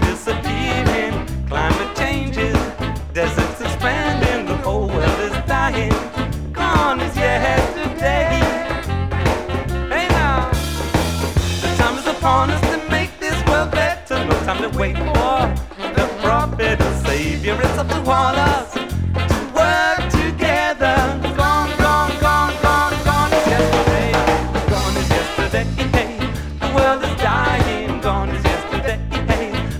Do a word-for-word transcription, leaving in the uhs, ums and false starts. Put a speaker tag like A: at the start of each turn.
A: disappearing. Climate changes, deserts expanding, the whole world is dying. Gone is yesterday. Hey now, the time is upon us to make this world better. No time to wait for the prophet or savior. It's up to all us